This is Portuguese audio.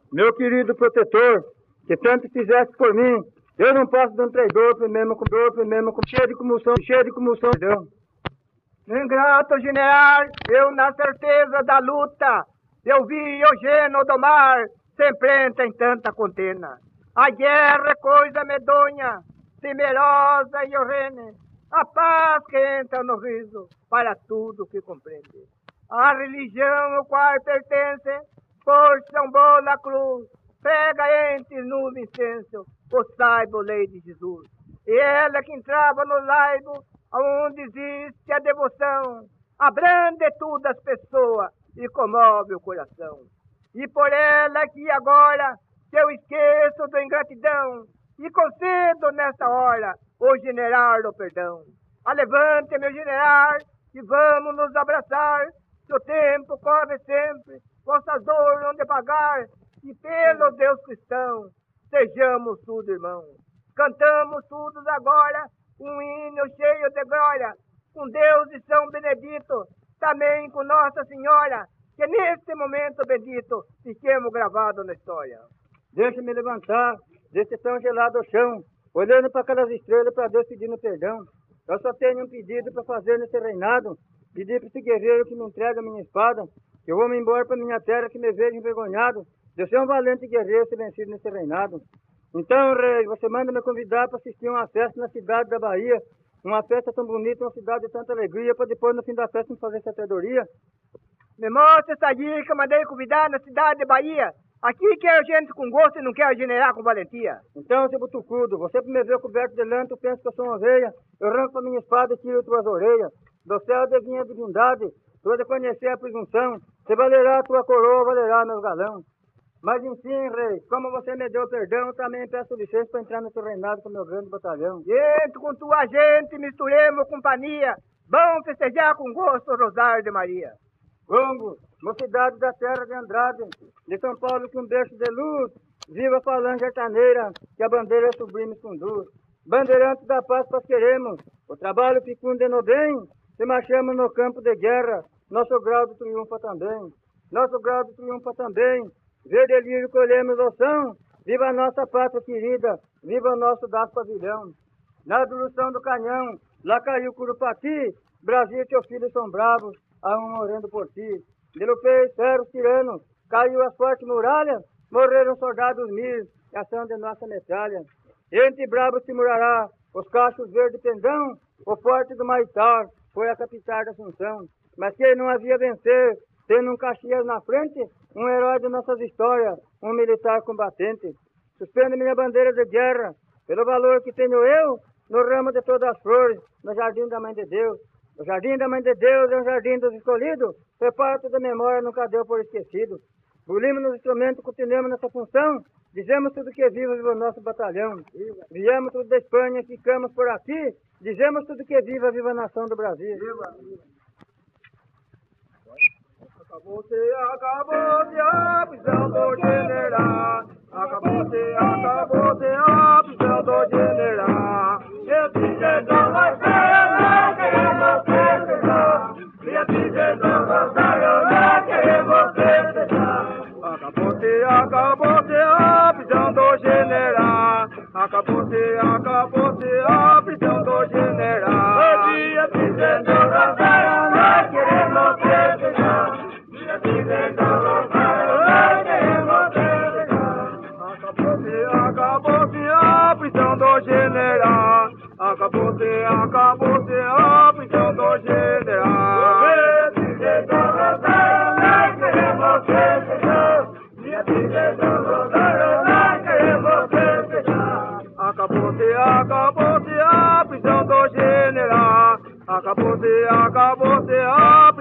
Meu querido protetor, que tanto fizeste por mim, eu não posso dar um traidor, cheio de comoção, perdão. Ingrato general, eu na certeza da luta, eu vi Eugênio do Mar, sempre em tanta contena. A guerra é coisa medonha, temerosa e horrenda, a paz que entra no riso, para tudo que compreende. A religião ao qual pertence, por São Bom na cruz, pega entre no incenso, o saibo lei de Jesus. E ela que entrava no laibo, onde existe a devoção, abrande tudo as pessoas e comove o coração. E por ela que agora, que eu esqueço da ingratidão, e concedo nesta hora o general do perdão. Alevante, meu general, e vamos nos abraçar, que o tempo corre sempre, vossas dores não devagar, e pelo Deus cristão, sejamos tudo irmãos. Cantamos todos agora um hino cheio de glória, com Deus e São Benedito, também com Nossa Senhora, que neste momento bendito fiquemos gravados na história. Deixa-me levantar desse tão gelado chão, olhando para aquelas estrelas para Deus pedindo perdão. Eu só tenho um pedido para fazer nesse reinado, pedir para esse guerreiro que me entregue a minha espada, que eu vou me embora para minha terra, que me veja envergonhado, de eu ser um valente guerreiro ser vencido nesse reinado. Então, rei, você manda me convidar para assistir uma festa na cidade da Bahia, uma festa tão bonita, uma cidade de tanta alegria, para depois no fim da festa me fazer sabedoria. Me mostra essa dica que eu mandei convidar na cidade de Bahia. Aqui quero gente com gosto e não quero generar com valentia. Então, seu butucudo, você me vê coberto de lã, tu pensa que eu sou uma ovelha, eu arranco com a minha espada e tiro tuas orelhas. Do céu devinha a divindade, tu has de conhecer a presunção, se valerá a tua coroa, valerá meu galão. Mas enfim, rei, como você me deu perdão, também peço licença para entrar no seu reinado com meu grande batalhão. Entro com tua gente, misturemos companhia, vamos festejar com gosto o Rosário de Maria. Congo, mocidade da terra de Andrade, de São Paulo com um berço de luz, viva a falange artaneira, que a bandeira sublime conduz. Bandeirantes da paz nós queremos, o trabalho que condena bem, se marchamos no campo de guerra, nosso grau de triunfa também. Nosso grau de triunfa também, verde lírio colhemos loção, viva a nossa pátria querida, viva o nosso das pavilhão. Na devolução do canhão, lá caiu Curupati, Brasil e teu filho são bravos, há um morrendo por ti. Delupei, ferros, tiranos, caiu as fortes muralhas, morreram soldados mil, e ação de nossa metralha. Entre bravos se murará, os cachos verdes pendão, o forte do Maitar foi a capital da Assunção. Mas quem não havia vencer, tendo um Caxias na frente, um herói de nossas histórias, um militar combatente. Suspendo minha bandeira de guerra, pelo valor que tenho eu, no ramo de todas as flores, no jardim da Mãe de Deus. O jardim da Mãe de Deus é um jardim dos escolhidos, preparo da memória, nunca deu por esquecido. Bulimos nos instrumentos, continuamos nessa função, dizemos tudo que é vivo, viva o nosso batalhão. Viemos tudo da Espanha, ficamos por aqui, dizemos tudo que é viva, viva a nação do Brasil. Acabou-se a prisão do general, acabou-se a prisão do general. Eu disse, não vai ser, não queremos festejar. E eu disse, não vai ser, não queremos festejar. Acabou-se a prisão do general, acabou-se a prisão do general. Eu disse, não vai ser, não queremos festejar. Acabou-se a prisão do general, acabou-se a prisão do general. Acabou-se a prisão do general, acabou-se a